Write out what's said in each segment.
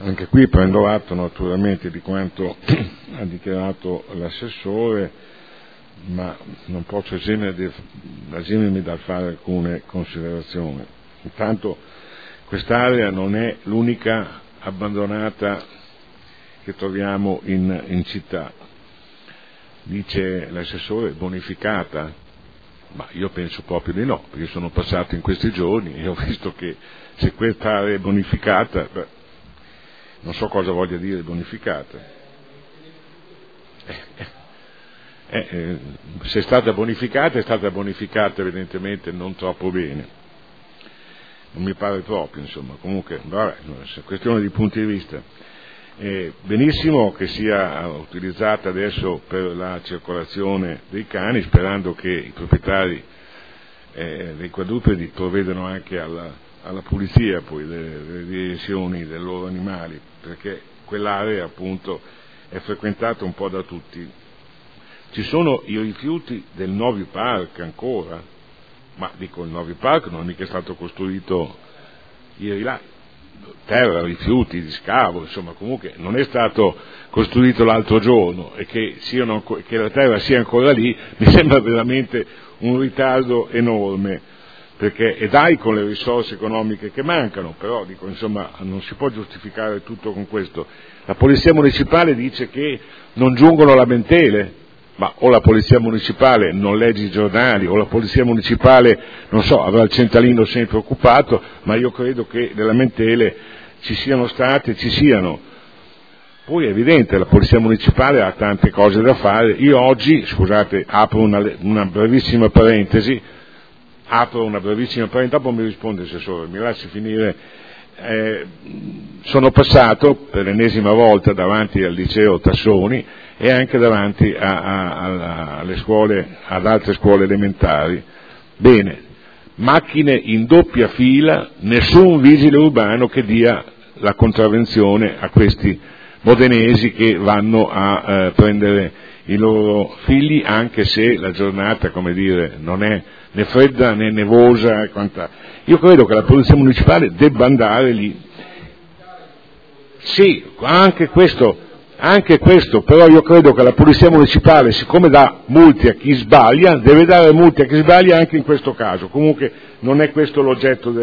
Anche qui prendo atto naturalmente di quanto ha dichiarato l'assessore, ma non posso esimermi dal fare alcune considerazioni. Intanto quest'area non è l'unica abbandonata che troviamo in città. Dice l'assessore bonificata, ma io penso proprio di no, perché sono passato in questi giorni e ho visto che se quest'area è bonificata, non so cosa voglia dire bonificata. Se è stata bonificata evidentemente non troppo bene. Non mi pare proprio, insomma. Comunque, vabbè, è questione di punti di vista. Benissimo che sia utilizzata adesso per la circolazione dei cani, sperando che i proprietari dei quadrupedi provvedano anche alla pulizia poi delle direzioni dei loro animali, perché quell'area appunto è frequentata un po' da tutti. Ci sono i rifiuti del Novi Park ancora, ma dico il Novi Park non è mica stato costruito ieri là, terra, rifiuti di scavo, insomma comunque non è stato costruito l'altro giorno, e che la terra sia ancora lì mi sembra veramente un ritardo enorme, perché e dai con le risorse economiche che mancano, però dico insomma non si può giustificare tutto con questo. La polizia municipale dice che non giungono lamentele, ma o la polizia municipale non legge i giornali, o la polizia municipale, non so, avrà il centralino sempre occupato, ma io credo che le lamentele ci siano state, ci siano. Poi è evidente, la polizia municipale ha tante cose da fare. Io oggi, scusate, apro una brevissima parentesi, dopo mi risponde assessore, mi lasci finire. Sono passato per l'ennesima volta davanti al liceo Tassoni e anche davanti alle scuole, ad altre scuole elementari. Bene, macchine in doppia fila, nessun vigile urbano che dia la contravvenzione a questi modenesi che vanno a prendere i loro figli, anche se la giornata, come dire, non è né fredda né nevosa e quant'altro. Io credo che la polizia municipale debba andare lì. Sì, anche questo, però io credo che la polizia municipale, siccome dà multi a chi sbaglia, deve dare multi a chi sbaglia anche in questo caso. Comunque non è questo l'oggetto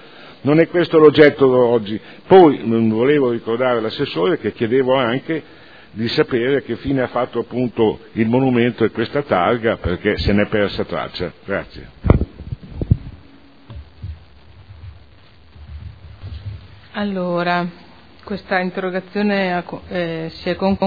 oggi. Poi volevo ricordare all'assessore che chiedevo anche di sapere che fine ha fatto appunto il monumento e questa targa, perché se n'è persa traccia. Grazie. Allora, questa interrogazione si è conclusa.